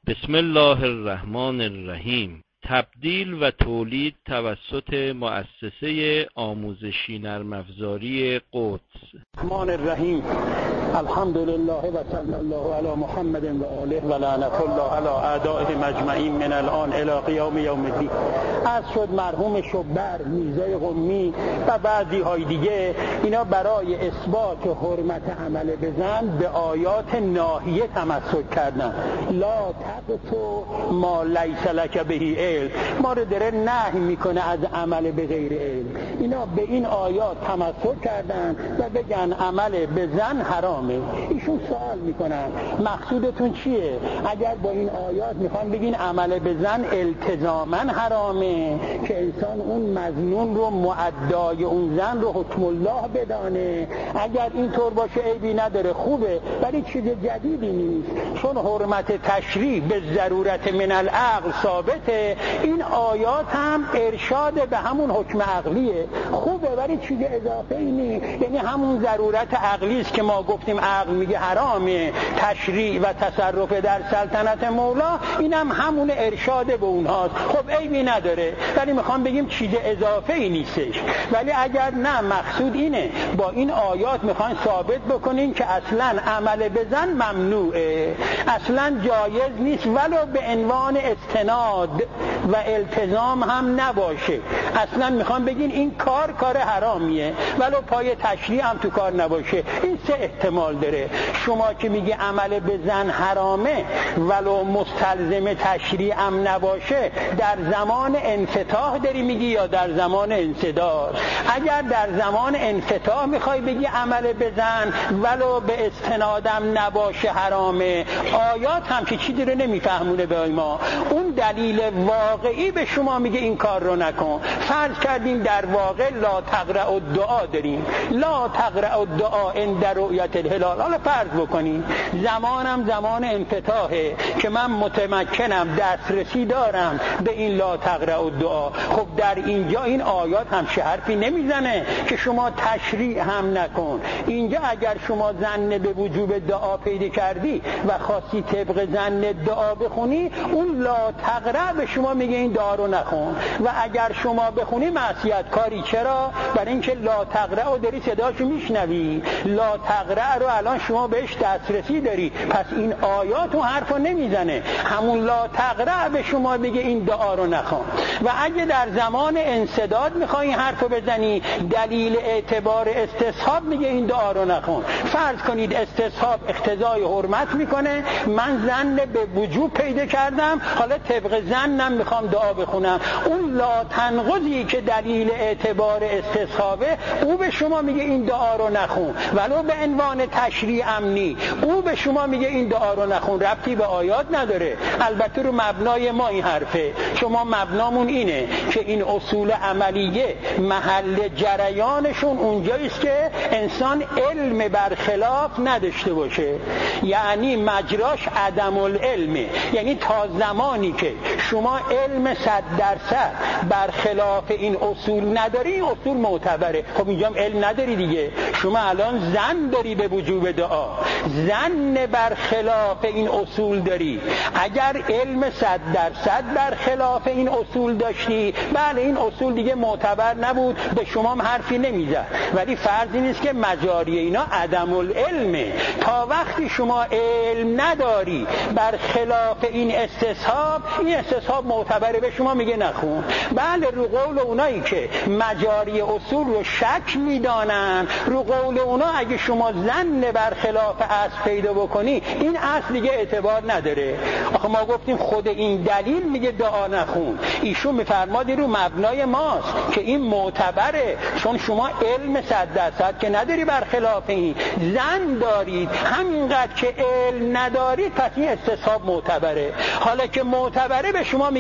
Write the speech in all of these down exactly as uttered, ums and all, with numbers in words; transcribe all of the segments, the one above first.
بسم الله الرحمن الرحیم. تبدیل و تولید توسط مؤسسه آموزشی نرم افزاری قدس. الرحمن الرحیم. الحمدلله و صلی الله علی محمد و آله و لعنت الله علی اعدائه مجمعین من الان الی قیام یوم الدین. از شد مرحوم شبر، میرزای قمی و بعضی های دیگه، اینا برای اثبات حرمت عمل به زن به آیات ناهیه تمسک کردن. لا تقتو ما لیس لک به علم، ما رو داره نهی میکنه از عمل به غیر علم. اینا به این آیات تمسک کردن و بگن عمل به زن حرامه. ایشون سوال میکنن مقصودتون چیه؟ اگر با این آیات میخوان بگین عمل به زن التزاماً حرامه که انسان اون مظنون رو معدای اون زن رو حکم الله بدانه، اگر اینطور باشه عیبی نداره، خوبه، ولی چیز جدیدی نیست، چون حرمت تشریع به ضرورت من العقل ثابته. این آیات هم ارشاد به همون حکم عقلیه، خوبه، ولی چیز اضافه ای نیست. یعنی همون ضرورت عقلی است که ما گفتیم عقل میگه حرامه، تشریع و تصرف در سلطنت مولا، اینم هم همون ارشاد به اونهاست. خب عیبی نداره، ولی میخوام بگیم چیز اضافه ای نیستش. ولی اگر نه مقصود اینه با این آیات میخوان ثابت بکنین که اصلا عمل به زن ممنوعه، اصلا جایز نیست، ولو به عنوان استناد و التزام هم نباشه. اصلا میخوام بگین این کار کار حرامیه، ولو پای تشریع هم تو کار نباشه. این سه احتمال داره. شما که میگی عمل به زن حرامه ولو مستلزم تشریع هم نباشه، در زمان انفتاح داری میگی یا در زمان انسداد؟ اگر در زمان انفتاح میخوای بگی عمل به زن ولو به استنادم نباشه حرامه، آیات هم که چیزی رو نمیفهمونه به ما. اون دلیل واقعی به شما میگه این کار رو نکن. فرض کردیم در واقع لا تقرأ الدعا داریم، لا تقرأ الدعا عند رؤیت الهلال. حالا فرض بکنیم زمانم زمان انفتاحه که من متمکنم، دسترسی دارم به این لا تقرأ الدعا. خب در اینجا این آیات هم چه حرفی نمیزنه که شما تشریع هم نکن. اینجا اگر شما ظن به وجوب دعا پیدا کردی و خواستی طبق ظن دعا بخونی، اون لا تقرأ به شما میگه این دعا رو نخون. و اگر شما بخونی معصیت کاری. چرا؟ برای اینکه لا تقرأ رو داری صداشو میشنوی، لا تقرأ رو الان شما بهش دسترسی داری، پس این آیات اون حرفو نمیزنه. همون لا تقرأ به شما بگه این دعا رو نخون. و اگه در زمان انسداد میخوای این حرفو بزنی، دلیل اعتبار استصحاب میگه این دعا رو نخون. فرض کنید استصحاب اقتضای حرمت میکنه، من ظن به وجوب پیدا کردم، حالا طبق ظنم میخوام دعا بخونم. اون لا تنقضی که دلیل اعتبار استصحابه، او به شما میگه این دعا رو نخون، ولو به عنوان تشریع امنی، او به شما میگه این دعا رو نخون. ربطی به آیات نداره. البته رو مبنای ما این حرفه. شما مبنامون اینه که این اصول عملیه محل جریانشون اونجاییست که انسان علم برخلاف نداشته باشه، یعنی مجراش عدم العلمه. یعنی تا زمانی که شما علم صد درصد برخلاف این اصول نداری، این اصول معتبره. خب اینجا هم علم نداری دیگه. شما الان ظن داری به وجوب دعا، ظن برخلاف این اصول داری. اگر علم صد درصد برخلاف این اصول داشتی، بله این اصول دیگه معتبر نبود، به شما هم حرفی نمیزد. ولی فرضی نیست که مجاری اینا عدم العلمه. تا وقتی شما علم نداری برخلاف این استصحاب، این استصحاب معتبره، به شما میگه نخون. بله رو قول اونایی که مجاری اصول رو شک میدانن، رو قول اونا اگه شما ظن برخلاف اصل پیدا بکنی، این اصل دیگه اعتبار نداره. آخه ما گفتیم خود این دلیل میگه دعا نخون. ایشون میفرمادی رو مبنای ماست که این معتبره، چون شما علم صد درصد که نداری برخلاف این، ظن دارید، همینقدر که علم ندارید، پس این استصحاب معتبره. حالا که معتبره به شما میگه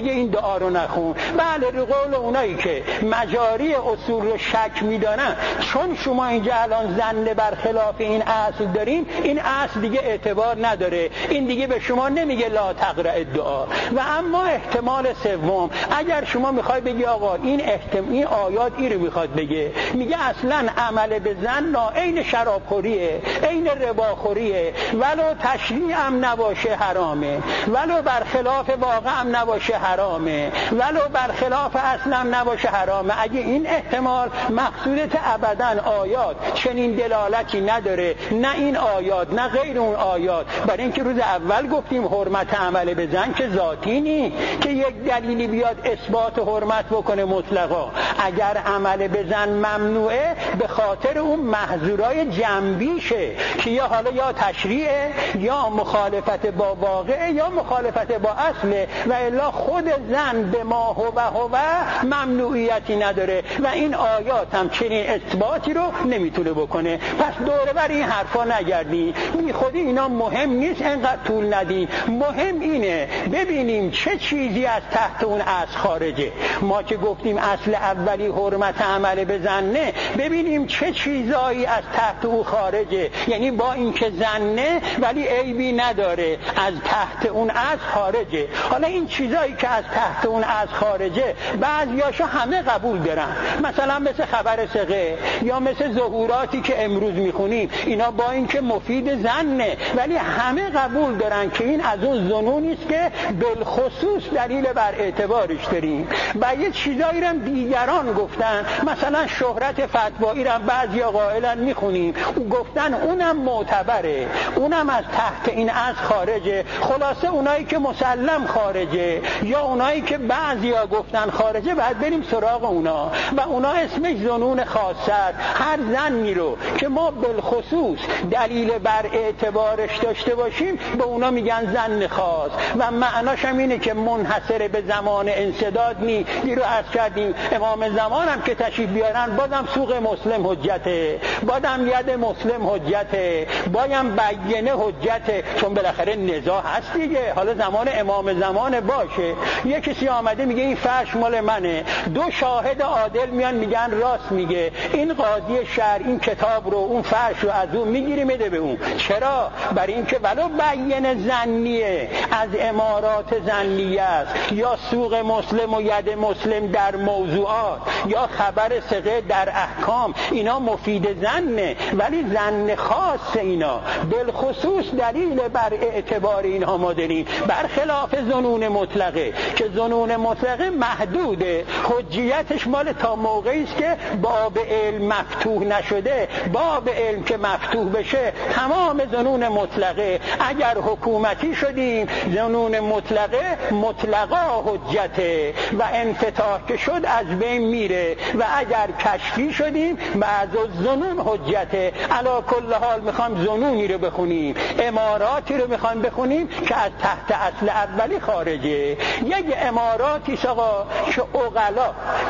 دیگه این دعا رو نخون. بله رو قول اونایی که مجاری اصول رو شک میدانن، چون شما اینجا الان زن بر خلاف این اصل دارین، این اصل دیگه اعتبار نداره، این دیگه به شما نمیگه لا تقرأ الدعا. و اما احتمال سوم، اگر شما میخوای بگی آقا این احتمال این آیات این رو میخواد بگه، میگه اصلا عمل به زن نا عین شرابخوریه، عین رباخوریه، ولو تشریع هم نباشه حرامه، ولو برخلاف واقع هم نباشه حرامه، ولو برخلاف اصل هم نباشه حرامه. اگه این احتمال مقصودت ابداً آیات چنین دلالتی نداره، نه این آیات نه غیر اون آیات. برای اینکه روز اول گفتیم حرمت عمل به زن که ذاتی نی که یک دلیلی بیاد اثبات حرمت بکنه مطلقا. اگر عمل به زن ممنوعه به خاطر اون محظورای جنبیشه که یا حالا یا تشریعه یا مخالفت با واقعه یا مخالفت با اصله، و الا خود زن به ما هو هو ممنوعیتی نداره و این آیات هم چنین اثباتی رو نمیتونه بکنه. پس دوره بر این حرفا نگردی، بی خودی اینا مهم نیست، انقدر طول ندی. مهم اینه ببینیم چه چیزی از تحت اون اصل خارجه. ما که گفتیم اصل اولی حرمت عمل به زنه، ببینیم چه چیزایی از تحت او خارجه، یعنی با اینکه زنه ولی عیبی نداره، از تحت اون اصل خارجه. حالا این چیزایی که از تحت اون اصل خارجه بعضیاشو همه قبول دارن، مثلا مثل خبر ثقه یا مثل ظهوراتی که امروز میخونیم، اینا با اینکه مفید زنه ولی همه قبول دارن که این از اون ظنونی است که بالخصوص دلیل بر اعتبارش داریم. و یه چیزایی رو دیگران گفتن، مثلا شهرت فتوایی رو بعضیا قائلن میخونیم گفتن اونم معتبره، اونم از تحت این اصل خارجه. خلاصه اونایی که مسلم خارجه یا اونایی که بعضیا گفتن خارجه باید بریم سراغ اونا و اونا اسمش ظنون خاصه. هر زنی رو که ما بالخصوص دلیل بر اعتبارش داشته باشیم به اونا میگن زن خاص و معناش هم اینه که منحصر به زمان انسداد نی. این رو عرض کردیم امام زمان هم که تشریف بیارن بازم سوق مسلم حجته، بازم ید مسلم حجته، بایم بیینه حجته، چون بالاخره نزاع هست دیگه. حالا زمان امام زمان باشه یه کسی آمده میگه این فرش مال منه، دو شاهد عادل میان میگن راست میگه، این قاضی شهر این کتاب رو اون فرش رو از اون میگیری میده به اون. چرا؟ برای اینکه ولو بیینه زنیه از امارات زنیه است یا سوق مسلم و ید مسلم در موضوعات یا خبر ثقه در احکام، اینا مفید زنه ولی زن خاص اینا بالخصوص دلیل بر اعتبار اینها ما داریم، برخلاف ظنون مطلقه که ظنون مطلقه محدوده، حجیتش مال تا موقعی است که باب علم مفتوح نشده. باب علم که مفتوح بشه تمام ظنون مطلقه، اگر حکومتی شدیم ظنون مطلقه مطلقا حجته و انفتاح که شد از بین میره، و اگر کشفی شدیم بعض ظنون حجته. علا کل حال میخوام ظنونی رو بخونیم، اماراتی رو میخوام بخونیم که از تحت اصل اولی خارجه. یک اماراتی آقا که عقلا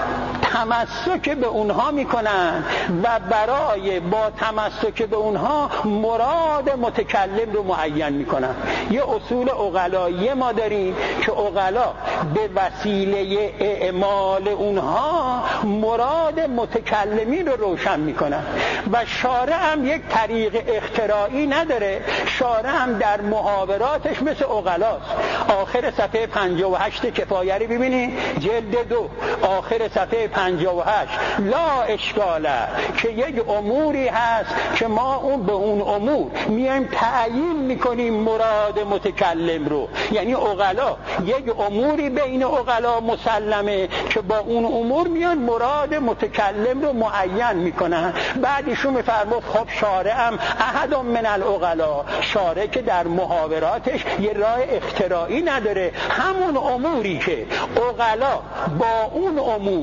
تمسک به اونها میکنن و برای با تمسک به اونها مراد متکلم رو معین میکنن. یه اصول عقلایی ما داریم که عقلا به وسیله اعمال اونها مراد متکلمین رو روشن میکنن و شارع هم یک طریق اختراعی نداره. شارع هم در محاوراتش مثل عقلاست. آخر صفحه پنجاه و هشت کفایه رو ببینید، جلد دو آخر صفحه پنجاه و هشت، لا اشکاله که یک اموری هست که ما اون به اون امور میایم تعیین میکنیم مراد متکلم رو. یعنی عقلا یک اموری بین عقلا مسلمه که با اون امور میان مراد متکلم رو معین میکنن. بعدشون میفرمود خب شارع هم احد من العقلا، شارع که در محاوراتش یه راه اختراعی نداره، همون اموری که عقلا با اون امور میان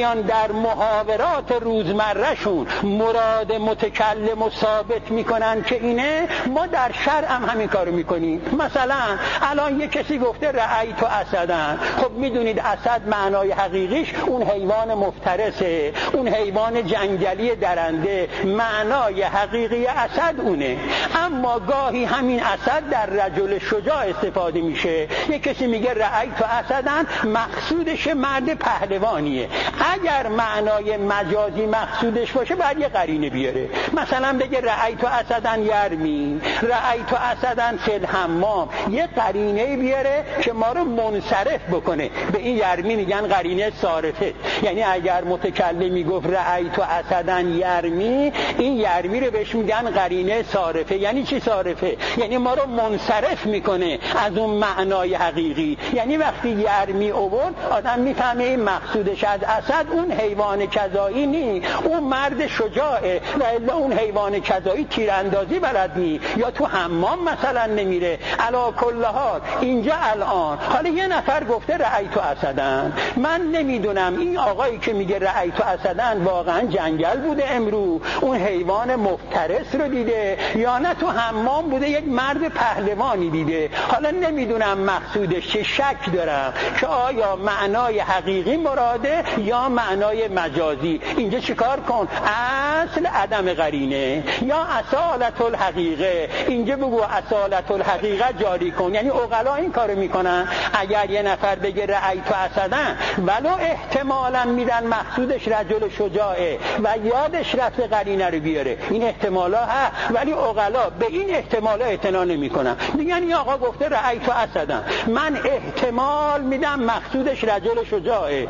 میان در محاورات روزمرهشون مراد متکلم و ثابت میکنن که اینه، ما در شرع هم همین کارو میکنیم. مثلا الان یه کسی گفته رأیت اسدن، خب میدونید اسد معنای حقیقیش اون حیوان مفترسه، اون حیوان جنگلی درنده، معنای حقیقی اسد اونه. اما گاهی همین اسد در رجل شجاع استفاده میشه. یه کسی میگه رأیت اسدن، مقصودش مرد پهلوانیه. اگر معنای مجازی مقصودش باشه باید یه قرینه بیاره، مثلا بگه رأیت اسدن یرمی، رأیت اسدن فی الحمام، یه قرینه بیاره که ما رو منصرف بکنه. به این یرمی میگن قرینه صارفه. یعنی اگر متکلمی گفت رأیت اسدن یرمی، این یرمی رو بهش میگن قرینه صارفه. یعنی چی صارفه؟ یعنی ما رو منصرف میکنه از اون معنای حقیقی. یعنی وقتی یرمی آورد آدم میفهمه این مقصودش از اسد اون حیوان کذایی نی، اون مرد شجاعه، و الا اون حیوان کذایی تیراندازی بلد نی یا تو حمام مثلا نمیره. علی کل حال اینجا الان حالا یه نفر گفته رأیت اسدن، من نمیدونم این آقایی که میگه رأیت اسدن واقعا جنگل بوده امرو، اون حیوان مفترس رو دیده، یا نه تو حمام بوده یک مرد پهلوانی دیده. حالا نمیدونم مقصودش چه، شک دارم که آیا معنای حقیقی مراده یا معنای مجازی. اینجا چیکار کن؟ اصل عدم قرینه یا اصالت الحقیقه، اینجا بگو اصالت الحقیقه جاری کن. یعنی عقلا این کارو میکنن. اگر یه نفر بگه رأیت اسدن ولو احتمالا میدن مقصودش رجل شجاعه و یادش رفته قرینه رو بیاره، این احتمالا هست، ولی عقلا به این احتمالا اعتنا نمیکنن. میگن این آقا گفته رأیت اسدن، من احتمال میدم مقصودش رجل شجاعه،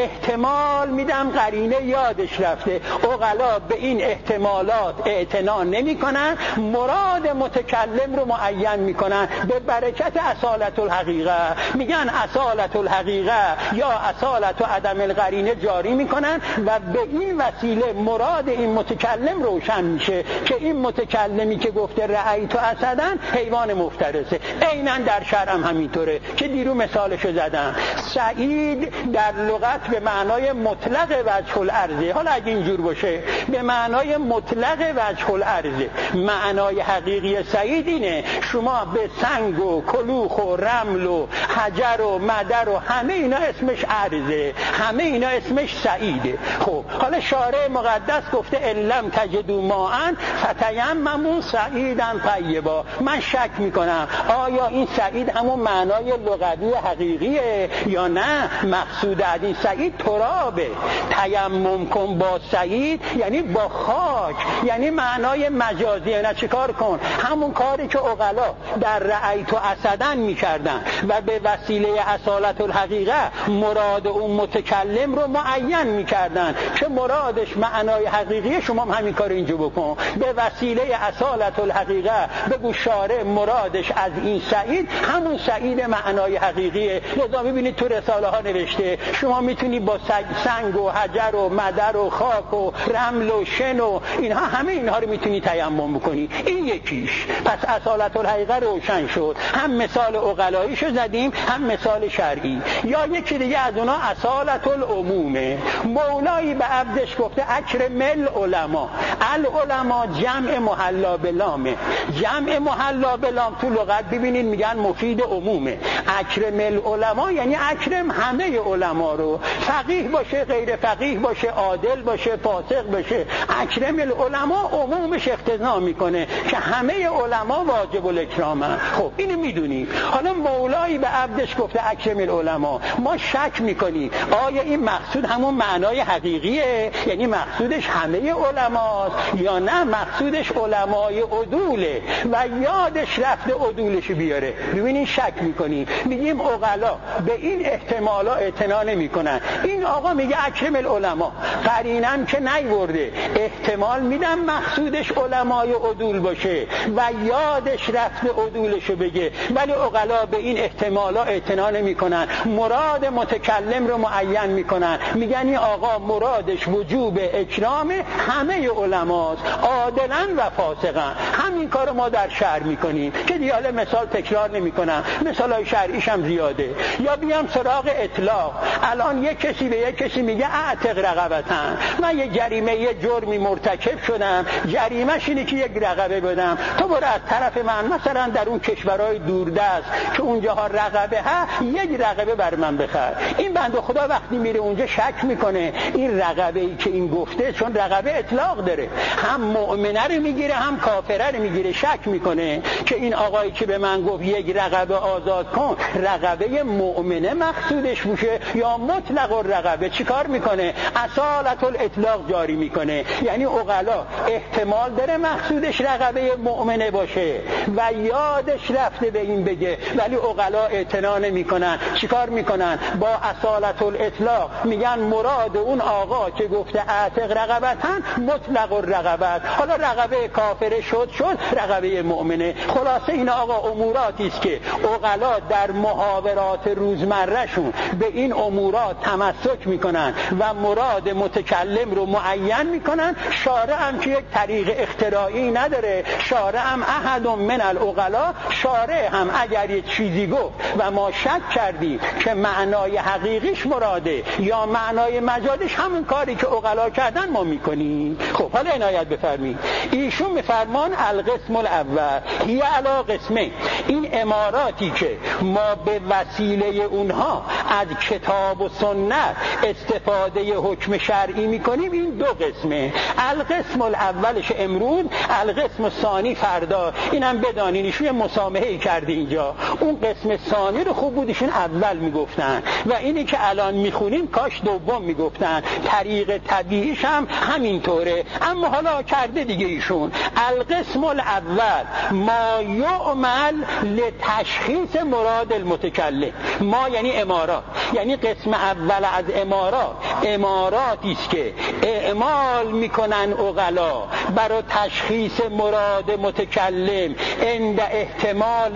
احتمال میدم قرینه یادش رفته. عقلا به این احتمالات اعتنا نمیکنن، مراد متکلم رو معین میکنن به برکت اصالت الحقیقه. میگن اصالت الحقیقه یا اصالت و عدم القرینه جاری میکنن و به این وسیله مراد این متکلم روشن میشه که این متکلمی که گفته رأیت اسدن حیوان مفترسه. عیناً در شرع هم همینطوره که دیرو مثالشو زدم. سعید در لغت به معنای مطلق وجه الارض. حالا اگه اینجور باشه به معنای مطلق وجه الارض، معنای حقیقی سعید اینه شما به سنگ و کلوخ و رمل و حجر و مدر و همه اینا اسمش ارزه، همه اینا اسمش سعیده. خب حالا شارع مقدس گفته علم تجدوا ماء فتیمموا سعیدا طیبا. من شک میکنم آیا این سعید همون معنای لغوی حقیقیه یا نه مقصود از این سعید ترابه. تیمم کن با سعید یعنی با خاک، یعنی معنای مجازی. نه چیکار کن؟ همون کاری که عقلا در رأیت اسدن میکردن و به وسیله اصالت الحقیقه مراد اون متکلم رو معین میکردن که مرادش معنای حقیقی، شما هم همین کار اینجا بکن. به وسیله اصالت الحقیقه بگو شارع مرادش از این سعید همون سعید معنای حقیقیه. لذا میبینید تو رساله ها نوشته شما میتونی با سنگ و حجر و مدر و خاک و رمل و شن و اینها همه اینها رو میتونی تیمم بکنی. این یکیش. پس اصالت الحقیقه روشن شد. هم مثال عقلاییشو زدیم هم مثال شرعی. یا یکی دیگه از اونا اصالت العمومه. مولایی به عبدش گفته اکرم العلماء. العلماء جمع محلا بلامه. جمع محلا بلام تو لغت ببینید میگن مفید عمومه. اکرم العلماء یعنی اکرم همه علما رو، فقیه باشه غیر فقیه باشه، عادل باشه فاسق باشه. اکرم العلماء عمومش اقتضا میکنه که همه علما واجب الاکرامن. خب اینو میدونی. حالا مولایی به عبدش گفته اکرم العلماء، ما شک میکنی آیا این مقصود همون معنای حقیقیه یعنی مقصودش همه علماست یا نه مقصودش علمای عدوله و یادش رفته عدولشو بیاره. ببینین شک میکنی. میگیم عقلا به این احتمالا اعتنا نمیکنن. این آقا میگه اکرم العلماء، قرینم که نیورده، احتمال میدم مقصودش علمای عدول باشه و یادش رفته عدولشو بگه، ولی عقلا به این احتمالا اعتنا نمیکنن، مراد متکلم رو معین میکنن. میگن این آقا مرادش وجوب اکرام همه علماست، عادلن و فاسقن. همین کارو ما در شرع میکنیم که دیگه حالا مثال تکرار نمیکنم، مثالای شرعیش هم زیاده. یا بیام سراغ اطلاق. الان یک کسی به یک کسی میگه اعتق رقبتن، من یه جریمه یه جرمی مرتکب شدم، جریمه‌ش اینه که یک رقبه بدم، تو برو از طرف من مثلا در اون کشورهای دوردست که اونجاها رقبه ها یک رقبه بر من بخر. این بنده خدا وقتی میره اونجا شک میکنه این رقبه ای که این گفته، چون رقبه اطلاق داره، هم مؤمنه رو میگیره هم کافره رو میگیره، شک میکنه که این آقایی که به من گفت یک رقبه آزاد کن رقبه مؤمنه مقصودش باشه یا مطلق الرقبه. چیکار میکنه؟ اصالت الاطلاق جاری میکنه، یعنی عقلا احتمال داره مقصودش رقبه مؤمنه باشه و یادش رفته به این بگه، ولی عقلا اعتنا نمیکنن. چیکار میکنن؟ با اصالت الاطلاق میگن مراد اون آقا که گفته اعتق رقبتن مطلق الرقبت، حالا رقبه کافره شد شد رقبه مؤمنه. خلاصه این آقا اموراتی است که عقلا در محاورات روزمرهشون به این امورات تمسک میکنن و مراد متکلم رو معین میکنن. شارع هم که یک طریق اختراعی نداره، شارع هم احد من العقلا، شارع هم اگر یک چیزی گفت و ما شک کردیم که معنای حقیقیش مراده یا معنای مجازش همون کاری که عقلا کردن ما میکنیم. خب حالا عنایت بفرمایید، ایشون میفرمان القسم الاول هی علی قسمه، این اماراتی که ما به وسیله اونها از کتاب و سنت استفاده حکم شرعی میکنیم، این دو قسمه. القسم الاولش امروز، القسم الثانی فردا. اینم بدانین ایشون مسامحه کرده اینجا، اون قسم ثانی رو خوب بود ایشون اول میگفتن و اینی که الان میخونیم کاش دوم میگفتن، طریق طبیعیش هم همینطوره، اما حالا کرده دیگه ایشون. القسم الاول ما یعمل لتشخیص مراد المتکلم، ما یعنی امارات، یعنی قسم اول از امارات اماراتی است که اعمال میکنن عقلا برای تشخیص مراد متکلم عند احتمال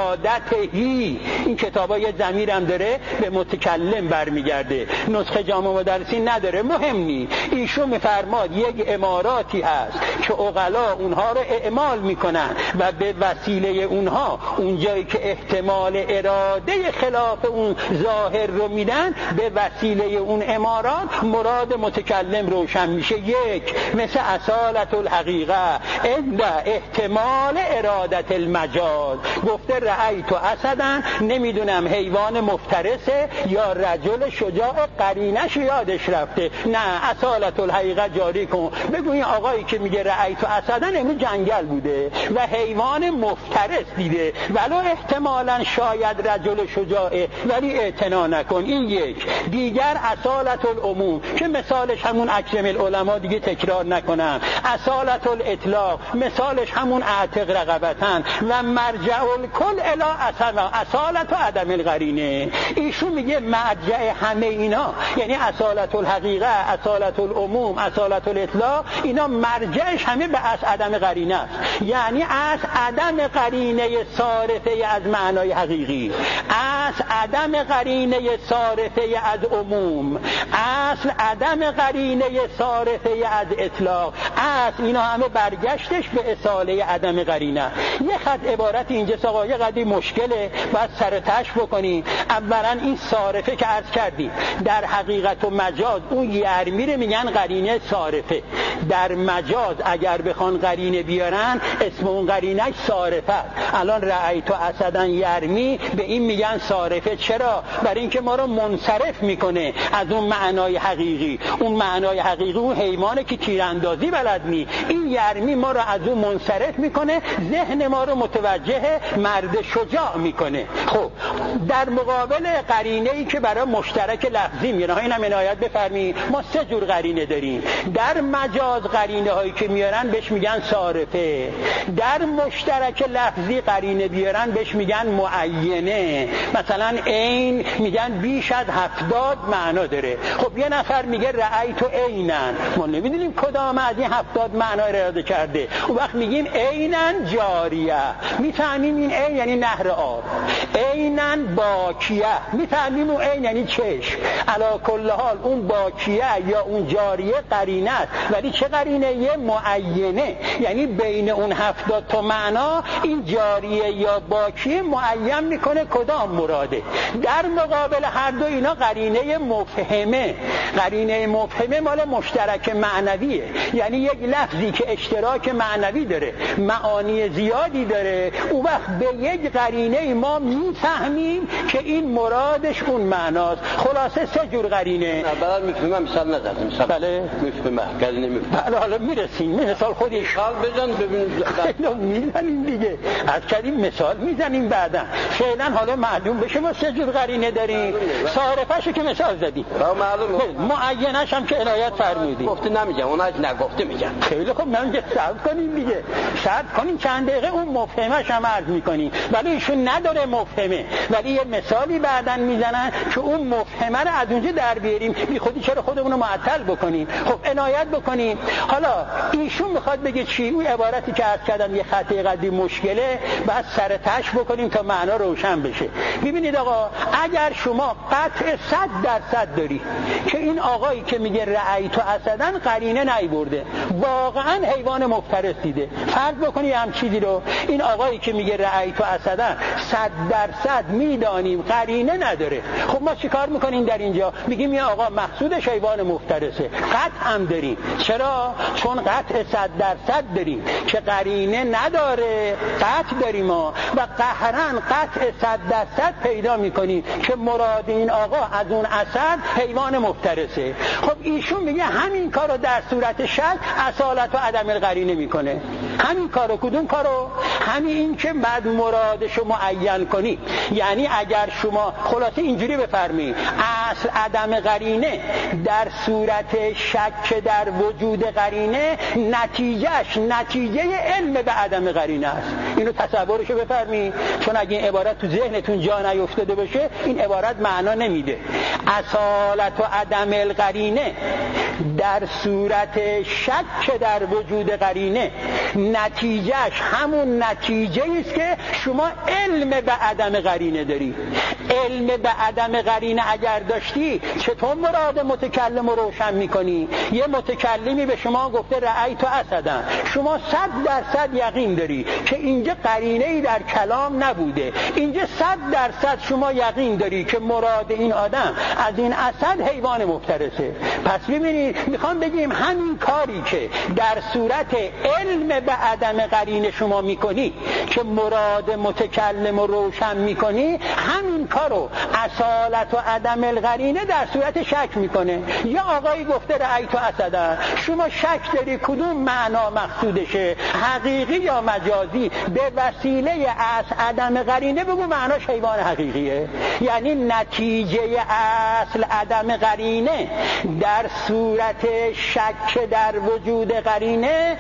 ارادتهی. این کتابا یه ضمیر هم داره به متکلم برمیگرده، نسخه جامع مدرسی نداره، مهم نی. ایشون میفرماد یک اماراتی هست که عقلا اونها رو اعمال میکنن و به وسیله اونها اونجایی که احتمال اراده خلاف اون ظاهر رو میدن به وسیله اون امارات مراد متکلم روشن میشه. یک مثل اصالت الحقیقه عند احتمال ارادت المجاز، گفته رأیت اسدن، نمیدونم حیوان مفترسه یا رجل شجاع، قرینش یادش رفته، نه اصالت الحقیقه جاری کن، بگو این آقایی که میگه رأیت اسدن امروز جنگل بوده و حیوان مفترس دیده، ولو احتمالا شاید رجل شجاعه، ولی اعتنا نکن. این یک. دیگر اصالت العموم که مثالش همون اکرم العلماء، دیگه تکرار نکنم. اصالت الاطلاق مثالش همون اعتق رقبتن و مرجع الکل الی اصالت و عدم القرینه. ایشون میگه مرجع همه اینا یعنی اصالت الحقیقه، اصالت العموم، اصالت الاطلاق، اینا مرجعش همه به اصل عدم قرینه است، یعنی اصل عدم قرینه صارفه از معنای حقیقی، اصل عدم قرینه صارفه از عموم، اصل عدم قرینه صارفه از اطلاق، اصل اینا همه برگشتش به اصاله عدم قرینه. یه خط عبارت اینجا آقا یه قدری مشکله، باید سر تش بکنی. اولا این صارفه که عرض کردیم در حقیقت و مجاز اون یرمی رو میگن قرینه صارفه، در مجاز اگر بخوان قرینه بیارن اسم اون قرینه صارفه. الان رأیت و اسدن یرمی به این میگن صارفه. چرا؟ برای اینکه ما رو منصرف میکنه از اون معنای حقیقی. اون معنای حقیقی اون حیوانه که تیراندازی بلد نی، این یرمی ما رو از اون منصرف میکنه، ذهن ما رو متوجه مرد شجاع میکنه. خب در مقابل قرینه ای که برای مشترک لفظی میاره، اینم عنایت بفرمایید، ما سه جور قرینه داریم. در مجاز قرینه هایی که میارن بهش میگن صارفه، در مشترک لفظی قرینه بیارن بهش میگن معینه. مثلا عین میگن بیش از هفتاد معنا داره. خب یه نفر میگه رأیت عینن، ما نمیدونیم کدام از این هفتاد معنا اراده کرده. اون وقت میگیم عینن جاریه، میفهمیم این عین یعنی نهر آب. عینن باکیه، میفهمیم اون عین یعنی چشم. علی کل حال اون باکیه یا اون جاریه قرینه است، ولی چه قرینه؟ یه معینه، یعنی بین اون هفتاد تا معنا این جاریه یا باکیه معین میکنه کدام مراده. در مقابل هر دو اینا قرینه مفت مفهمه، قرینه مفهمه مال مشترک معنویه، یعنی یک لفظی که اشتراک معنوی داره، معانی زیادی داره، اون وقت به یک قرینه ما میفهمیم که این مرادش اون معناست. خلاصه سه جور قرینه. بعد میفهمم مثال نزدم مثال. بله میفهمم قرینه میفهمم. بله حالا میرسیم مثال خودش. مثال بزن ببینیم. خیلی میزنیم دیگه. از کردیم مثال میزنیم بعدا. فعلا حالا معلوم بشه ما سه جور قرینه داریم. صارفه‌شو که مثال زدیم. با معلومه. معینش هم که عنایت فرمودید. گفته نمیگم، اوناش نگفته میگم. خیلی خوب، من که صبر کنیم دیگه. صبر کنیم چند دقیقه اون مفهمش هم عرض میکنیم. ولی ایشون نداره مفهمه. ولی یه مثالی بعداً میزنن که اون مفهمه رو از اونجا در بیاریم. بی خودی چرا خودمون رو معطل بکنیم؟ خب عنایت بکنیم. حالا ایشون میخواد بگه چی؟ اون عبارتی که عرض کردم یه خط قدی مشکله، بعد سر تاش بکنیم تا معنا روشن بشه. ببینید آقا، اگر شما قطع صد درصد داری که این آقایی که میگه رأیت اسدن قرینه نیورده، واقعا حیوان مفترس دیده، فرض بکنی هم چیزی رو، این آقایی که میگه رأیت اسدن صد درصد میدانیم قرینه نداره، خب ما چیکار میکنیم در اینجا؟ میگیم این آقا مقصودش حیوان مفترسه. قطع هم داریم. چرا؟ چون قطع صد درصد داریم که قرینه نداره، قطع داریم ما و قهرن قطع صد درصد پیدا میکنیم که مراد این آقا از اون اسد حیوان مفترسه. خب ایشون میگه همین کارو در صورت شک اصالت و عدم القرینه میکنه. همین کارو، کدوم کارو؟ همین این که بعد مرادشو معین کنی. یعنی اگر شما خلاصه اینجوری بفرمایید، اصل عدم قرینه در صورت شک در وجود قرینه نتیجهش نتیجه علم به عدم قرینه است. اینو تصورشو بفرمایید، چون اگه این عبارت تو ذهنتون جا نیفتاده باشه این عبارت معنا نمیده. اصالت و عدم القرینه در صورت شک در وجود قرینه نتیجهش همون نتیجه است که شما علم به عدم قرینه داری. علم به عدم قرینه اگر داشتی چطور مراد متکلم رو روشن میکنی؟ یه متکلمی به شما گفته رأیت اسدن، شما صد درصد یقین داری که اینجا قرینه ای در کلام نبوده، اینجا صد درصد شما یقین داری که مراد این آدم از این اسد حیوان مفترسه. پس ببینید، میخوام بگیم همین کاری که در صورت علم به عدم قرینه شما میکنی که مراد متکلم رو روشن میکنی، همین کارو اصالت و عدم القرینه در صورت شک میکنه. یا آقایی گفته رأیت اسدن، شما شک داری کدوم معنا مقصودشه، حقیقی یا مجازی، به وسیله اصل عدم قرینه بگو معناش حیوان حقیقیه. یعنی نتیجه اصل عدم قرینه در صورت شک در وجود قرینه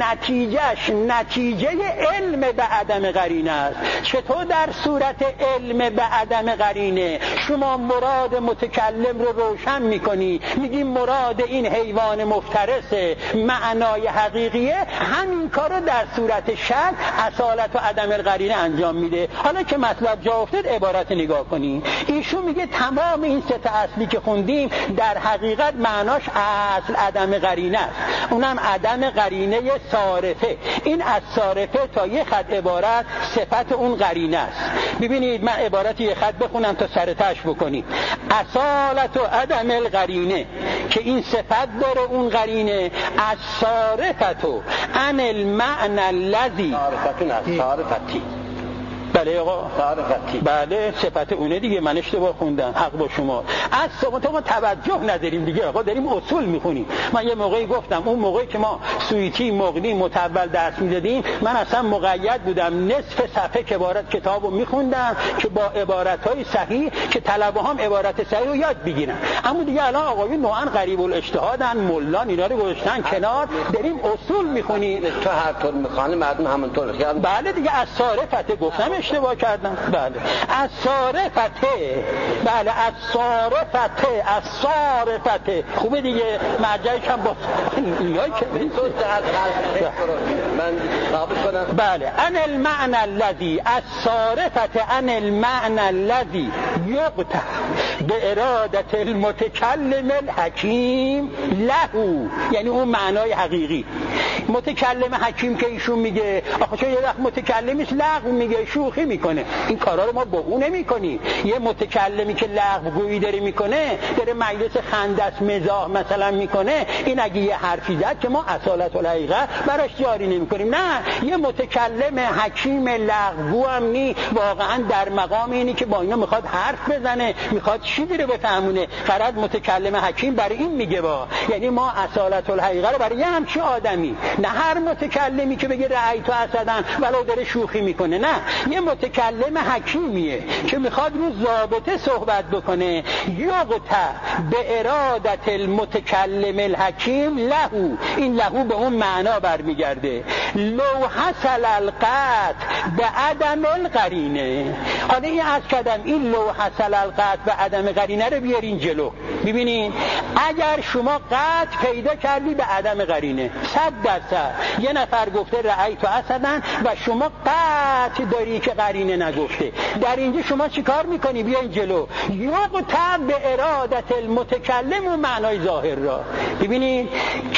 نتیجهش نتیجه علم به عدم قرینه است. چطور در صورت علم به عدم قرینه شما مراد متکلم رو روشن میکنی، میگی مراد این حیوان مفترسه، معنای حقیقیه، همین کار رو در صورت شک اصالت و عدم القرینه انجام میده. حالا که مطلب جا افتاد عبارت نگاه کنی، ایشون میگه تمام این سه تا اصلی که خوندیم در حقیقت معناش اصل عدم قرینه است، اونم عدم قرینه صارفه. این از صارفه تا یه خط عبارت صفت اون قرینه است. ببینید من عبارت یه خط بخونم تا سرتش بکنی. اصالت و عدم القرینه که این صفت داره اون قرینه، از صارفتو عن المعنى الذی صارفتون از صارفتی. بله آقا، صارفتی. بله صفت اونه دیگه، من اشتباه خوندم، حق با شما. از صفت ما توجه نداریم دیگه آقا، داریم اصول میخونیم. من یه موقعی گفتم اون موقعی که ما سویتی مغنی متول درس میدادیم من اصلا مقید بودم نصف صفحه که عبارت کتابو میخوندم که با عبارتهای صحیح که طلبه هم عبارت صحیح رو یاد بگیرن. اما دیگه الان آقایون نوعا غریب الاجتهادن، ملان اینا رو گذاشتن کنار، داریم اصول میخونیم. تو هر طور میخوانی مردم همونطور خیال. بله دیگه از صارفته گفتم اشتباه کردم. بله از صارفته، بله از صارفته، از صارفته. خوبه دیگه مرجعش هم با اینایی که من ثابت کنم. بله ان المعنى الذي از صارفته ان المعنى الذي یقطع به ارادت المتکلم الحکیم له، یعنی اون معنای حقیقی. متکلم حکیم که ایشون میگه آخه چون یه وقت متکلمیش لغو میگه، شوخی شوخی میکنه. این کارا رو ما با اون نمیکنیم. یه متکلمی که لغوگویی داره میکنه، داره مجلس خندس مزاح مثلا میکنه، این اگه یه حرفی زد که ما اصالت الحقیقه براش جاری نمیکنیم. نه، یه متکلم حکیم لغوگو هم نی، واقعا در مقام اینی که با اینا میخواد حرف بزنه، میخواد چیزی رو بفهمونه. فقط متکلم حکیم برای این میگه با، یعنی ما اصالت الحقیقه رو برای یه همچین آدمی، نه هر متکلمی که بگه رأیت اسدن ولو داره شوخی میکنه. نه، یه متکلم حکیمیه که میخواد رو ضابطه صحبت بکنه. یقطع به ارادت المتکلم الحکیم لهو، این لهو به اون معنا برمیگرده لو حصل القطع به عدم القرینه. حالا این از کدم این لو حصل القطع به عدم قرینه رو بیارین جلو. ببینین اگر شما قطع پیدا کردی به عدم قرینه، صد درصد یه نفر گفته رأیت اسدن و شما قطع داری که قرینه نگفته، در اینجا شما چی کار میکنی؟ بیاین جلو. یقطع به ارادت المتکلم و معنای ظاهر را. ببینید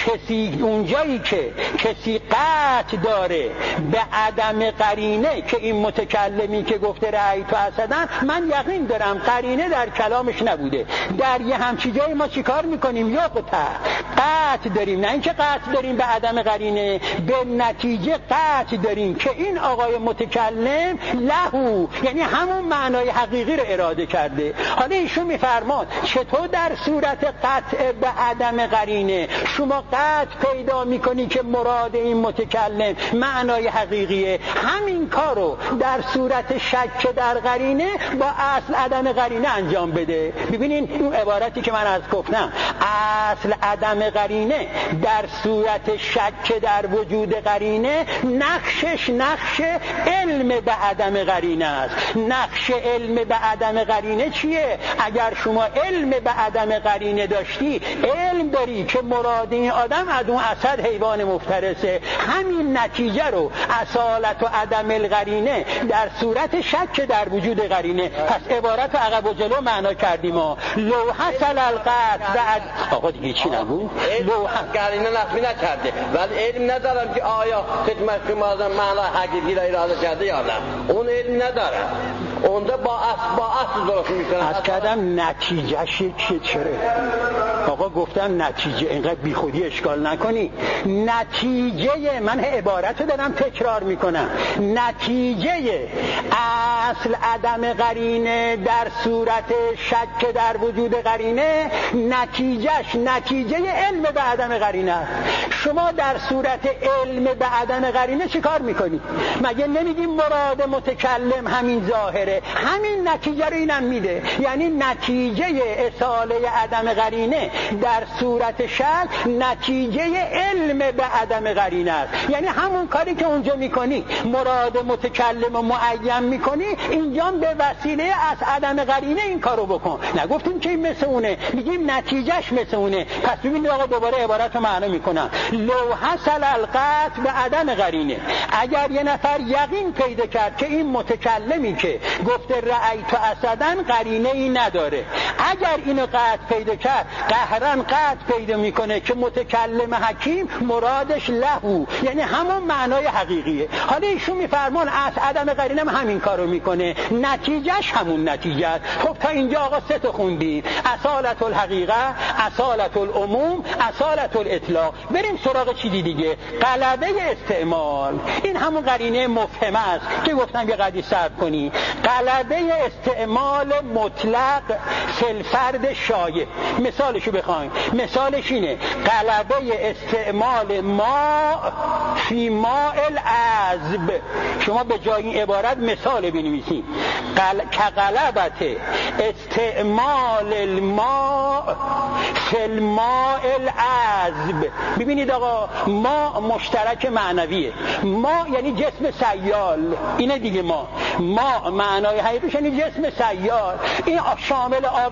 کسی اونجایی که کسی قطع داره به عدم قرینه که این متکلمی که گفته رأیت اسدن، من یقین دارم قرینه در کلامش نبوده، در یه همچی جایی ما چی کار میکنیم؟ یقطع قطع داریم، نه اینکه قطع داریم به عدم قرینه، به نتیجه قطع داریم که این آقای متکلم لهو، یعنی همون معنای حقیقی رو اراده کرده. حالا ایشون میفرماد چطور در صورت قطع به عدم قرینه شما قطع پیدا میکنی که مراد این متکلم معنای حقیقیه، همین کارو در صورت شک در قرینه با اصل عدم قرینه انجام بده. ببینین این عبارتی که من از گفتم، اصل عدم قرینه در صورت شک در وجود قرینه، نقشش نقش علم به عدم قرینه است. نقش علم به عدم قرینه چیه؟ اگر شما علم به عدم قرینه داشتی، علم داری که مراد این آدم از اون اسد حیوان مفترسه، همین نتیجه رو اصالت و عدم القرینه در صورت شک در وجود قرینه. پس عبارت رو عقب و جلو معنا کردیم. ما لو حصل القطع بعد آقا دیگه چی نگو؟ لو قرینه نفی نکرده، ولی علم ندارم که آیا خدمت شما معنا حقیقی را اراده کرده یا نه. اون علم نداره، اونده با اصل با اصل درست میکنه. از کردم نتیجهش چیه؟ چرا آقا گفتم نتیجه، اینقدر بی خودی اشکال نکنی. نتیجه من عبارت رو دارم تکرار میکنم، نتیجه اصل عدم قرینه در صورت شک در وجود قرینه، نتیجهش نتیجه علم به عدم قرینه. شما در صورت علم به عدم قرینه چی کار میکنی؟ مگه نمیگیم مراد متکلم همین ظاهره؟ همین نتیجه رو اینم میده، یعنی نتیجه اصاله عدم قرینه در صورت شک نتیجه علم به عدم قرینه است. یعنی همون کاری که اونجا میکنی مراد متکلم و معین میکنی، اینجا به وسیله از عدم قرینه این کارو بکن. نگفتیم که این مثل اونه، میگیم نتیجهش مثل اونه. پس ببینید آقا دوباره عبارت رو معنا میکنم. لو حصل القطع به عدم قرینه، اگر یه نفر یقین پیدا کرد که این متکلمی که گفته رأیت اسدن قرینه ای نداره، اگر اینو قطع پیدا کرد، قهرن قطع پیدا میکنه که متکلم حکیم مرادش لهو، یعنی همون معنای حقیقیه. حالا ایشون میفرمان از عدم قرینه هم همین کارو میکنه، نتیجهش همون نتیجه است. خب تا اینجا آقا سه تا خوندیم، اصالت الحقیقه، اصالت العموم، اصالت الاطلاق. بریم سراغ چیزی دیگه، غلبه استعمال. این همون قرینه مفهمه است که گفتم یه قدری صبر کنی. غلبه استعمال مطلق فی فرد شایع. مثالشو بخوایم، مثالش اینه غلبه استعمال ما فی ماء العذب. شما به جای این عبارت مثال بنویسید، قل... که غلبت استعمال الماء فی الماء العذب. ببینید آقا، ما مشترک معنویه، ما یعنی جسم سیال، اینه دیگه. ما ما معنای حقیقیش یعنی جسم سیال، این شامل آب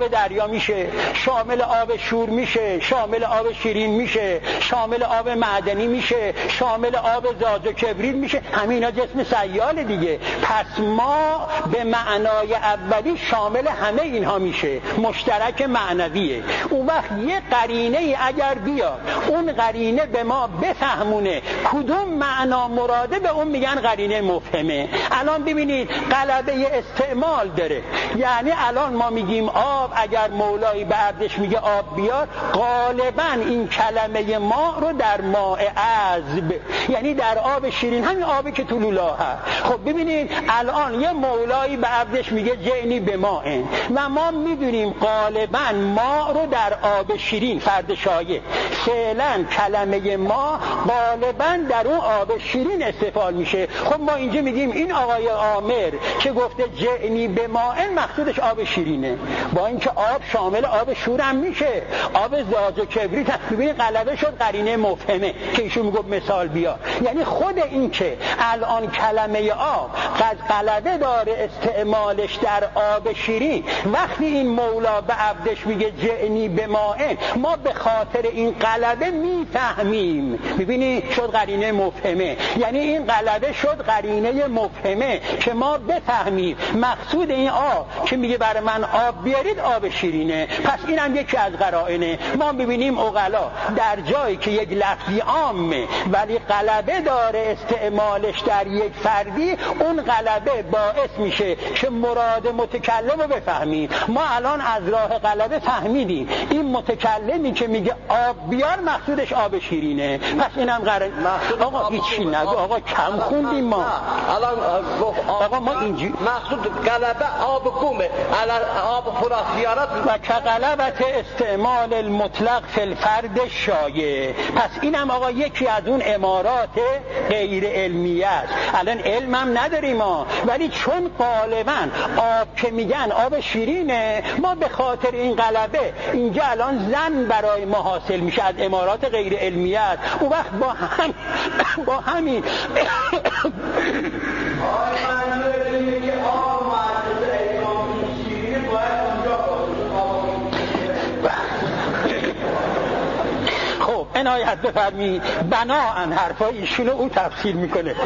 آب دریا میشه، شامل آب شور میشه، شامل آب شیرین میشه، شامل آب معدنی میشه، شامل آب زاج و کبریت میشه. همینا جسم سیال دیگه. پس ما به معنای اولی شامل همه اینها میشه، مشترک معنویه. اون وقت یه قرینه ای اگر بیاد اون قرینه به ما بفهمونه کدوم معنا مراده، به اون میگن قرینه مفهمه. الان ببینید غلبه استعمال داره، یعنی الان ما میگیم آب، اگر مولایی به عبدش میگه آب بیار، غالبا این کلمه ما رو در ماء عذب، یعنی در آب شیرین، همین آبی که تو لولا هست. خب ببینید الان یه مولایی به عبدش میگه جعنی به ماء، و ما میدونیم غالبا ما رو در آب شیرین فرد شایع، فعلا کلمه ما غالبا در اون آب شیرین استفعال میشه. خب ما اینجا میگیم این آقای عامر که گفته جعنی به ماء مقصودش آب شیرینه، با اینکه آب شامل آب شور هم میشه، آب زاج و کبریت هم. ببینید غلبه شد قرینه مفهمه که ایشون میگفت مثال بیا، یعنی خود این که الان کلمه آب قد غلبه داره استعمالش در آب شیرین، وقتی این مولا به عبدش میگه جعنی به ماء، ما به خاطر این غلبه میفهمیم. ببینید شد قرینه مفهمه، یعنی این غلبه شد قرینه مفهمه که ما بفهمیم مقصود این آب که میگه برای من آب بیارید آب شیرینه. پس اینم یکی از قرائنه. ما ببینیم عقلا در جایی که یک لفظی عامه ولی غلبه داره استعمالش در یک فردی، اون غلبه باعث میشه که مراد متکلم رو بفهمیم. ما الان از راه غلبه فهمیدیم این متکلمی که میگه آب بیار مقصودش آب شیرینه. پس اینم قرار آقا هیچی نگو، آقا کم خوندیم ما. الان آقا ما اینجی مقصود غلبه آب گومه، الان آب فراسیارات و که غلبت استعمال المطلق فی الفرد شایع. پس اینم آقا یکی از اون امارات غیر علمیه است. الان علم هم نداریم ما، ولی چون غالبا آب که میگن آب شیرینه، ما به خاطر این غلبه اینجا الان زن برای ما حاصل میشه از امارات غیر علمیه است. اون وقت با هم با همین خب عنایت بفرمایید. بناءً حرفای ایشونو او تفسیر میکنه.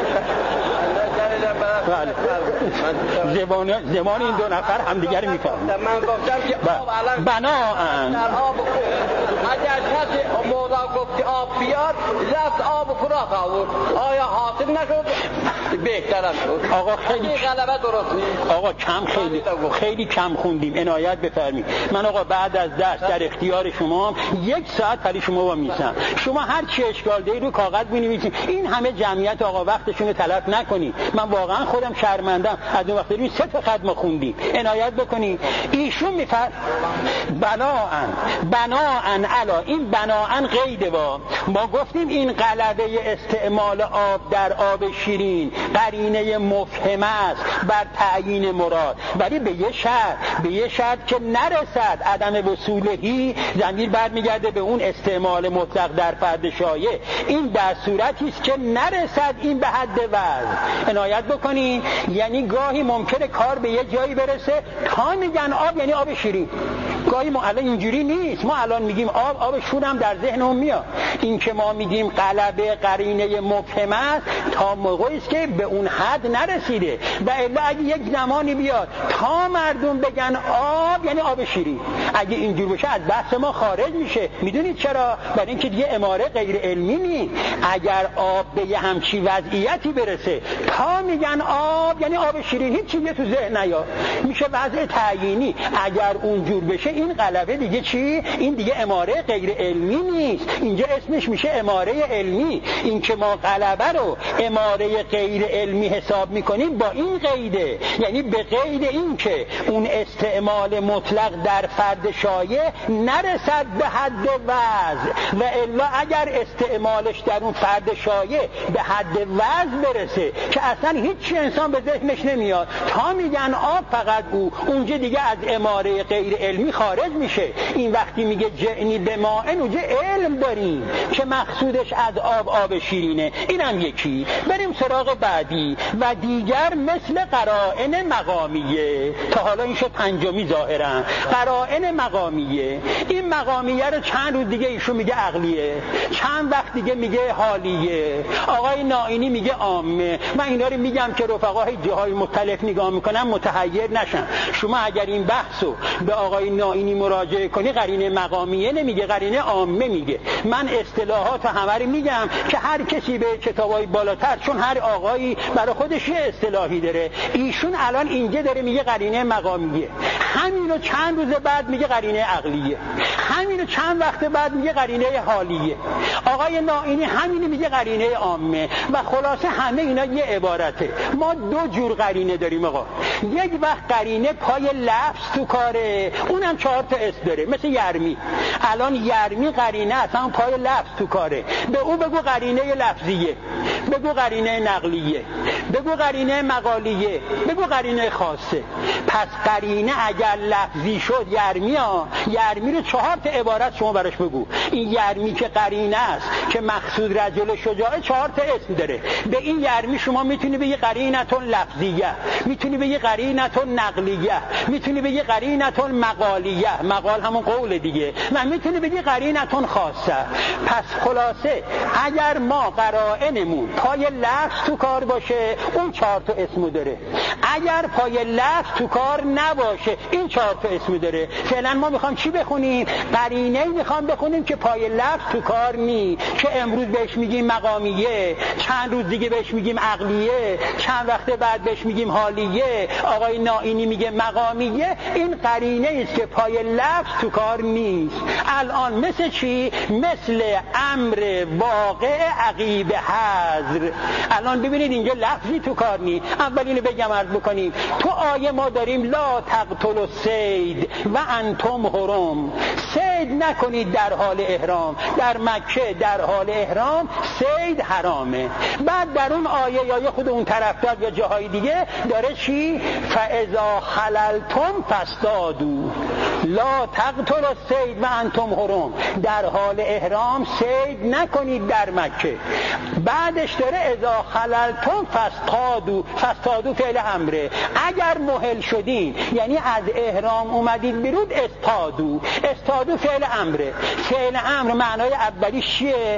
زبان زبان این دو نفر همدیگر میفهمن. من گفتم که آب الان بناءً در آب اگر کسی مولا گفت آب بیار، رفت آب فرات آورد، آیا حاصل نشد؟ بهتر شد. آقا خیلی غلبه درست نیست. آقا کم خیلی خیلی کم خوندیم. عنایت بفرمایید. من آقا بعد از درس در اختیار شما یک ساعت برای شما با میسم. شما هر چی اشکال دارید رو کاغذ بنویسید. این همه جمعیت آقا وقتشون رو تلف نکنید. من واقعا خودم شرمندم از اون وقتی سه تا خط ما خوندیم. عنایت بکنید. ایشون میفر بناءً بناءً علا، این بناءً قید با ما گفتیم این غلبه استعمال آب در آب شیرین قرینه مفهم است بر تعیین مراد، ولی به یه شرط به یه شرط که نرسد عدم وصولهی، ضمیر برمیگرده به اون استعمال مطلق در فرد شایع. این در صورتی است که نرسد این به حد وزن. عنایت بکنین. یعنی گاهی ممکنه کار به یه جایی برسه تا میگن آب یعنی آب شیرین، گاهی ما الان اینجوری نیست. ما الان میگیم آب، آب شور هم در ذهنمون میاد. این که ما میگیم غلبه قرینه مفهم است تا موقعی است که به اون حد نرسیده، و الا اگه یک زمانی بیاد تا مردم بگن آب یعنی آب شیرین، اگه اینجور بشه از بحث ما خارج میشه. میدونید چرا؟ برای اینکه دیگه اماره غیر علمی نیست. اگر آب به یه همچی وضعیتی برسه تا میگن آب یعنی آب شیرین، هیچ چیزی تو ذهن نیاد، میشه وضع تعیینی. اگر اونجور بشه این غلبه دیگه چی؟ این دیگه اماره غیر علمی نیست، اینجا اسمش میشه اماره علمی. این که ما غلبه رو اماره غیر علمی حساب میکنیم با این قیده، یعنی به قید این که اون استعمال مطلق در فرد شایع نرسد به حد وضع، و الا اگر استعمالش در اون فرد شایع به حد وضع برسه که اصلا هیچ انسان به ذهنش نمیاد، تا میگن آب فقط او، اونجا دیگه از اماره غیر علمی خارج خارج میشه. این وقتی میگه جئنی به ماء اوجه علم داریم که مقصودش از آب آب شیرینه. اینم یکی. بریم سراغ بعدی. و دیگر مثل قرائن مقامیه. تا حالا این شد پنجمی ظاهرا. قرائن مقامیه. این مقامیه رو چند روز دیگه ایشون میگه عقلیه، چند وقت دیگه میگه حالیه، آقای نائینی میگه عامه. من اینا رو میگم که رفقای جاهای مختلف نگاه میکنن متحیر نشن. شما اگر این بحثو به آقای نائینی مراجعه کنی قرینه مقامیه نمیگه، قرینه عامه میگه. من اصطلاحات همه رو میگم که هر کسی به کتابای بالاتر، چون هر آقایی برای خودش یه اصطلاحی داره. ایشون الان اینجا داره میگه قرینه مقامیه، همینو چند روز بعد میگه قرینه عقلیه، همینو چند وقت بعد میگه قرینه حالیه. آقای نائینی همینو میگه قرینه عامه. و خلاصه همه اینا یه عبارته. ما دو جور قرینه داریم آقا. یک وقت قرینه پای لفظ تو کاره، اونم چهار تا اسم داره، مثل یرمی. الان یرمی قرینه اصلا پای لفظ تو کاره، به او بگو قرینه لفظیه، بگو قرینه نقلیه، بگو قرینه مقالیه، بگو قرینه خاصه. پس قرینه اگر لفظی شد یرمی ها، یرمی رو چهار تا عبارت شما براش بگو. این یرمی که قرینه است که مقصود رجل شجاعه چهار تا اسم داره. به این یرمی شما میتونی بگی قرینتون لفظیه، میتونی بگی قرینتون نقلیه، میتونی بگی قرینتون مقالیه، مقال همون قول دیگه، و میتونی بگی قرینتون خاصه. پس خلاصه اگر ما قرائنمون پای لفظ تو کار باشه اون چهار تا اسمو داره، اگر پای لفظ تو کار نباشه این چهار تا اسمو داره. فعلا ما میخوام چی بخونیم؟ قرینه میخوام بخونیم که پای لفظ تو کار نی، که امروز بهش میگیم مقامیه، چند روز دیگه بهش میگیم عقلیه، چند وقت بعد بهش میگیم حالیه. آقای نائینی میگه مقامیه. این قرینه است که پای لفظ تو کار نیست. الان مثل چی؟ مثل امر واقع عقیب حذر. الان ببینید اینجا لفظی تو کار نی. اول اینو بگم عرض بکنیم. تو آیه ما داریم لا تقتلوا الصید و انتم حرم، صید نکنید در حال احرام. در مکه در حال احرام صید حرامه. بعد در اون آیه یا خود اون طرف داد یا جاهای دیگه داره چی؟ فاذا حللتم فاصطادوا لا تقتلوا الصید و انتم حرم، در حال احرام صید نکنید در مکه. بعدش داره اذا حللتم فاصطادوا، فاصطادوا فعل امره، اگر محل شدین یعنی از احرام اومدید بیرون اصطادوا، اصطادوا فعل امره. فعل امر معنای اولیش چیه؟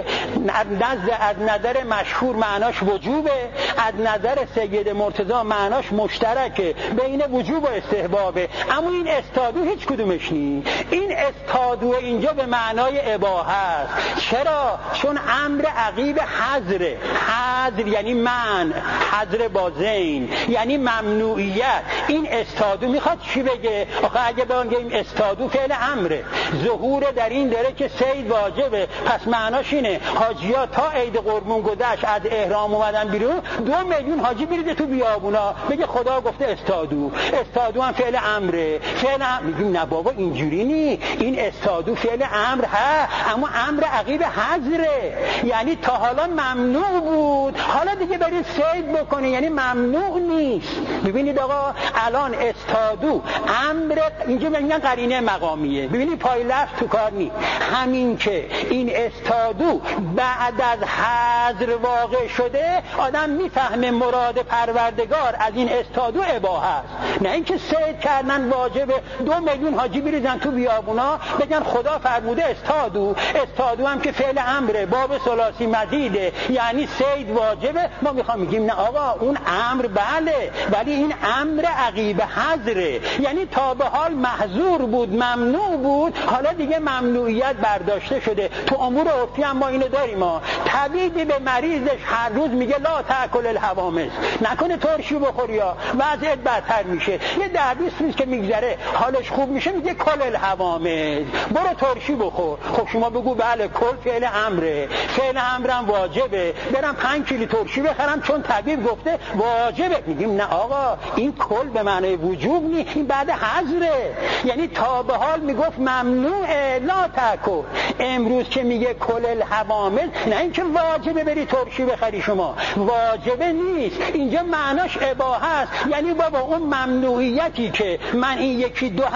نزد از نظر مشهور معناش وجوبه، از نظر سید مرتضی معناش مشترکه بین وجوب و استحبابه. اما این استادو هیچ کدومش نی. این استادو اینجا به معنای اباحه است. چرا؟ چون امر عقیب حظر، حظر یعنی من، حظر با زین یعنی ممنوعیت. این استادو میخواد چی بگه؟ آخه اگه بگیم استادو فعل امره، ظهور در این داره که سید واجبه، پس معناش اینه حاجی‌ها تا عید قربون گذشت از احرام اومدن بیرون، دو میلیون حاجی بریده تو بیابونا، بگه خدا گفته استادو. استادو هم فعل امره. فعل امر میگیم نه بابا اینجوری نی، این استادو فعل امر ها، اما امر عقیب حظره، یعنی تا حالا ممنوع بود حالا دیگه برید صید بکنه، یعنی ممنوع نیست. ببینید آقا الان استادو امر اینجا میگن قرینه مقامیه. ببینید پای لفظ تو کار نی. همین که این استادو بعد از حظر واقع شده آدم میفهمه مراد پروردگار از این استادو اباحه است، نه اینکه صید کردن واجبه دو میلیون حاجی بریزن تو بیابونا بگن خدا فرموده استادو. استادو هم که فعل امره، باب ثلاثی مزیده، یعنی صید واجبه. ما میخوام میگیم نه آقا اون امر بله، ولی این امر عقیب حظره، یعنی تا به حال محظور بود، ممنوع بود، حالا دیگه ممنوعیت برداشته شده. تو امور عرفی هم ما اینو داریم. ما طبیبی به مریضش هر روز میگه لا تاکل الحوامض، نکنه ترشی بخوری ها، وضعیت بدتر میشه. یه ده بیست روز که میگذره حالش خوب میشه میگه کل الحوامض، برو ترشی بخور. خب شما بگو بله کل فعل امره، فعل امرم واجبه، برم پنج کیلو ترشی بخرم چون طبیب گفته واجبه. میگیم نه آقا این کل به معنی وجوب نی، این بعد حظره، یعنی تا به حال میگفت ممنوعه لا تاکل. امروز که میگه کل الحوامض، نه اینکه واجبه بری ترشی بخری، شما واجبه نیست، اینجا معناش اباحه است. یعنی بابا اون ممنوعیتی که من این یکی دو هفته گفتم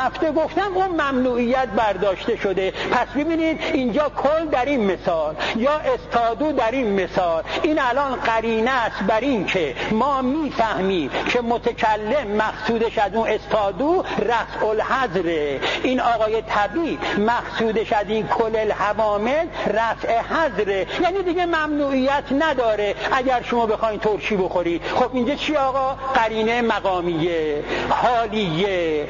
گفتم اون ممنوعیت برداشته شده. پس ببینید اینجا کل در این مثال یا استادو در این مثال، این الان قرینه است بر این که ما میفهمیم که متکلم مقصودش از اون استادو رفع الحظر، این آقای طبیب مقصودش از این کل الحوامل رفع حظر، یعنی دیگه ممنوعیت نداره اگر شما بخواین ترشی بخورید. خب اینجا چی آقا؟ قرینه مقامیه، حالیه،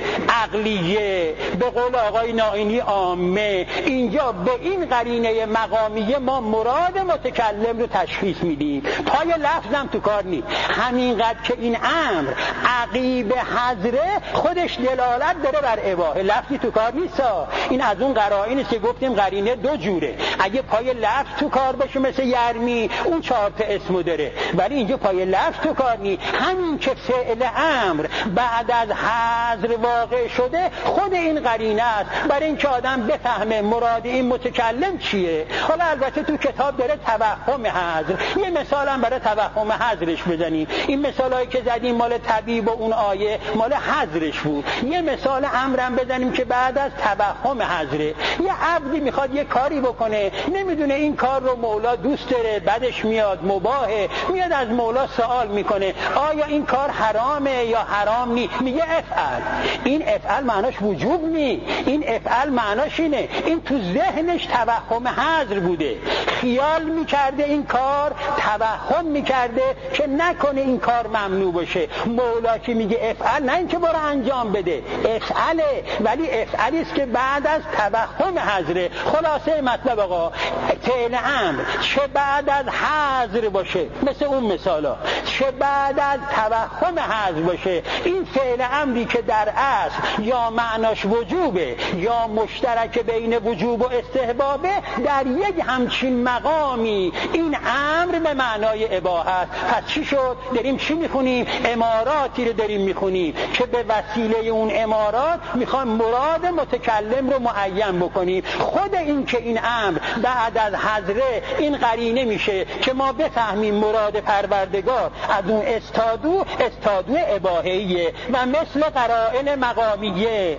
عقلیه، به قول آقای نائینی عامه. اینجا به این قرینه مقامیه ما مراد متکلم رو تشخیص میدیم. پای لفظم تو کار نیست. همینقدر که این امر عقیب حضره خودش دلالت داره بر اباحه، لفظی تو کار نیست. این از اون قرائنی که گفتیم قرینه دو جوره. اگه پای لفظ تو کار باشه مثل یرمی اون چهار تا اسمو داره، ولی اینجا پای لفظ تو کار نیست. همین که فعل امر بعد از حظر واقع شده خود این قرینه است برای اینکه آدم بفهمه مراد این متکلم چیه. حالا البته تو کتاب داره توهم حظر، یه مثال هم برای توهم حظرش بزنیم. این مثالایی که زدیم مال طبیب و اون آیه مال حظرش بود. یه مثال امرم بزنیم که بعد از توهم حظره. یه عبدی میخواد یه کاری بکنه، نمیدونه این کار رو مولا دوست داره، بعدش میاد مباهه، میاد از مولا سوال میکنه آیا این کار حرامه یا حرام نی؟ میگه افعل. این افعل معناش وجوب نی، این افعل معناش اینه این تو ذهنش توهم حظر بوده، خیال میکرده این کار، توهم میکرده که نکنه این کار ممنوع باشه. مولا که میگه افعل نه اینکه برو انجام بده، افعله، ولی افعلی است که بعد از توهم حظره. خلاصه مطلب آقا فعل امر چه بعد از حظر باشه مثل اون مثالا، چه بعد از توهم حظر باشه، این فعل امری که در اصل یا معناش وجوبه یا مشترک بین وجوب و استحبابه، در یک همچین مقامی این امر به معنای اباحه است. پس چی شد؟ داریم چی میخونیم؟ اماراتی رو داریم میخونیم که به وسیله اون امارات میخوان مراد متکلم رو معین بکنیم. خود این که این امر بعد از حضره این قرینه میشه که ما بفهمیم مراد پروردگار از اون استادو استادو اباحیه و مثل قرائن مقامیه،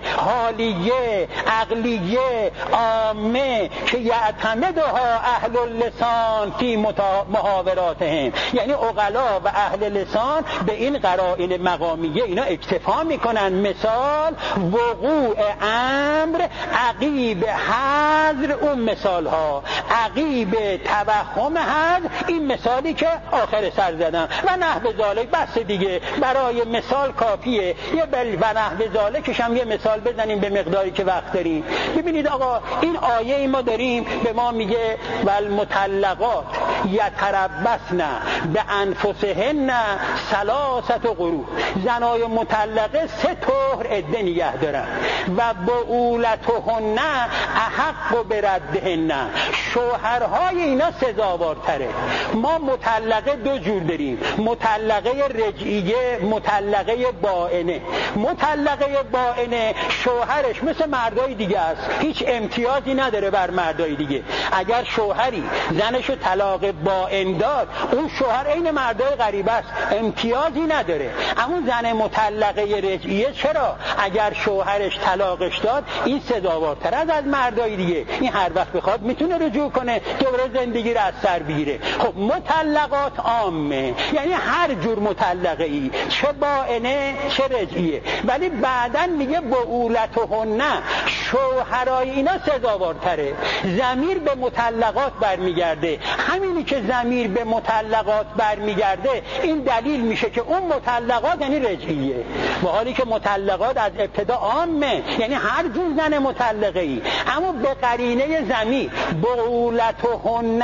حالیه، عقلیه، عامه که یعتمدها اهل اللسان فی محاوراتهم، یعنی عقلا و اهل لسان به این قرائن مقامیه اینا اکتفا میکنن. مثال وقوع امر عقیب حظر اون مثال ها، عقیب توهم حظر این مثالی که آخر سر زدم و نحو ذالک. بس دیگه برای مثال کافیه. یه بل و نحو ذالکش هم یه مثال بزنیم به مقداری که وقت داریم. ببینید آقا این آیه ما داریم به ما میگه والمطلقات یتربصن بانفسهن ثلاثه قروء، زنای مطلقه سه طهر عده نگه دارن و بعولتهن احق بردهن، شوهرهای اینا سزاوارتره. ما مطلقه دو جور داریم، مطلقه رجعیه، مطلقه بائنه. مطلقه بائنه شوهرش مثل مردای دیگه است، هیچ امتیازی نداره بر مردای دیگه. اگر شوهری زنشو طلاق بائن داد اون شوهر عین مردای غریبه است، امتیازی نداره. اما زن مطلقه رجعیه چرا؟ اگر شوهرش طلاقش داد این سزاوارتر از از مردای دیگه، این هر وقت بخواد میتونه رجوع کنه، دوباره زندگی رو از سر بگیره. خب مطلقات عامه، یعنی هر جور مطلقه ای، چه بائنه چه رجعیه. ولی بعدن میگه بعولتهن، شوهرای اینا سزاوارتره. ضمیر به مطلقات برمیگرده. همینی که ضمیر به مطلقات برمیگرده این دلیل میشه که اون مطلقات یعنی رجعیه، با حالی که مطلقات از ابتدا عامه، یعنی هر جور زن مطلقه ای. اما به قرینه ضمیر بعولتهن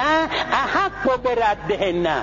احق بردهن،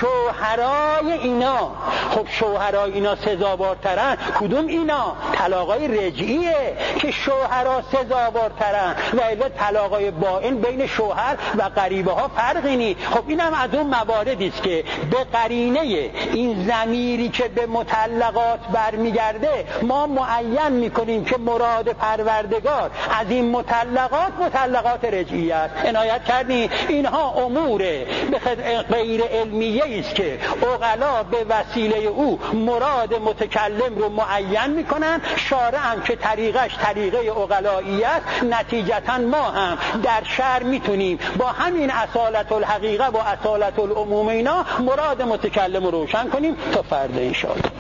شوهرای اینا. خب شوهرای اینا سزاوارترن. کدوم اینا؟ طلاقای رجعیه که شوهرا سزاوارترن و الا طلاقای بائن بین شوهر و غریبه ها فرقی نی. خب اینم از اون مواردی است که به قرینه این ضمیری که به مطلقات برمیگرده ما معین میکنیم که مراد پروردگار از این مطلقات مطلقات رجعیه است. عنایت کردین اینها امور غیر علمیه است که عقلا به وسیله او مراد متکلم رو معین میکنن. شارع هم که طریقش طریقه عقلایی است، نتیجتا ما هم در شرع میتونیم با همین اصالت الحقیقه و اصالت العموم اینا مراد متکلم رو روشن کنیم تا فردا ان شاء الله.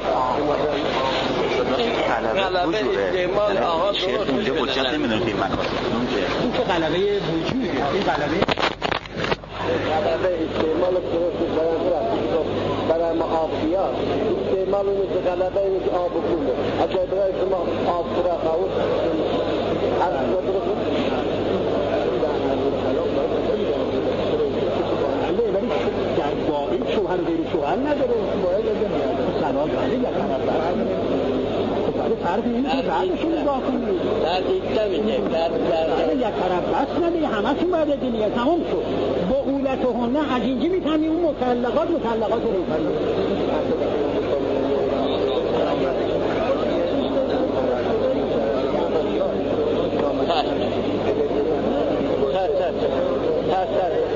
غلبه استعمال آقا درست اونجا حجت نمیدونم که این مکاسب این که غلبه وجوده، این غلبه غلبه استعمال درست برای معافیات استعمال اون که غلبه این که آب بکنه اگر برای شما آب را خواهد از درست ولی در واقع شوهر غیر شوهر نداره. باید سلام علیکم یا طرف ولی فرق اینه که بعدشون نگاه کنید در دیگه میگه در در یک طرف بس نداره، همه‌شون باید دیگه تمام شد. با اولت و هنه از اینجا میفهمی اون مطلقات مطلقات رو میفهمی. تا تا تا تا